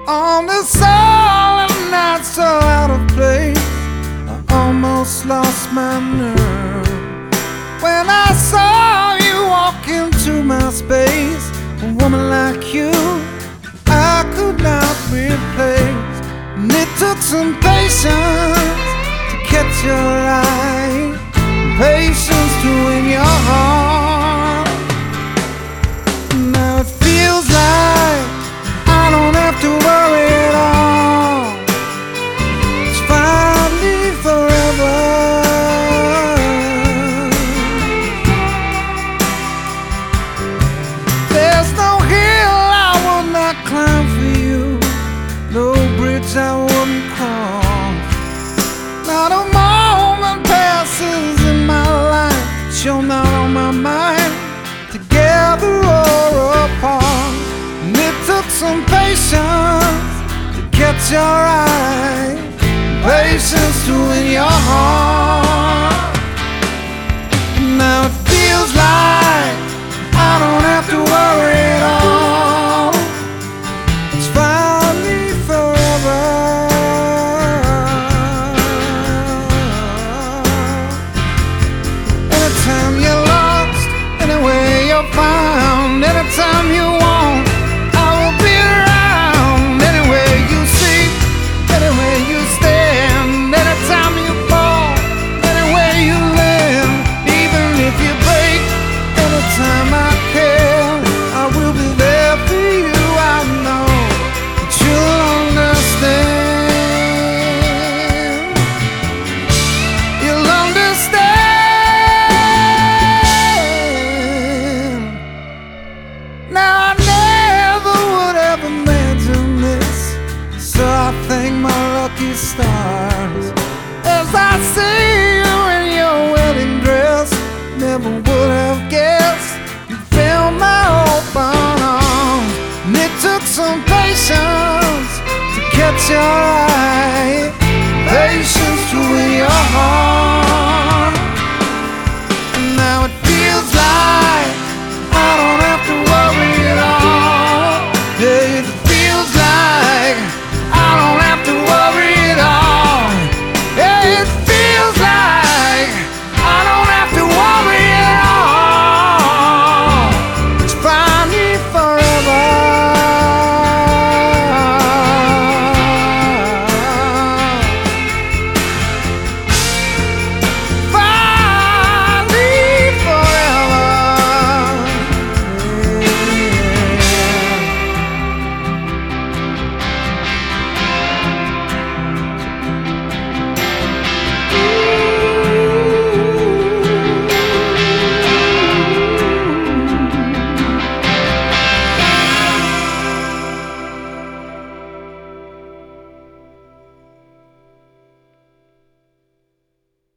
On the silent night so out of place, I almost lost my nerve when I saw you walk into my space. A woman like you I could not replace, and it took some patience to catch your eye, patience to win your heart. Now it feels like I don't have to worry at all. It's finally forever. There's no hill I will not climb for you, no bridge I wouldn't cross. Not a moment passes in my life that you're not on my mind, together or apart. And it took some patience to catch your eye, patience to win your heart. Now it feels like I don't have to worry at all. It's finally forever. Anytime you're lost, anywhere you're found, anytime you want, I will be around. Anywhere you sleep, anywhere you stand, anytime you fall, anywhere you live. Even if you break, anytime I can, I will be there for you. I know that you'll understand. You'll understand. Now I never would have imagined this, so I thank my lucky stars as I see you in your wedding dress. Never would have guessed you filled my open arms, and it took some patience to catch your eye, patience to win your heart.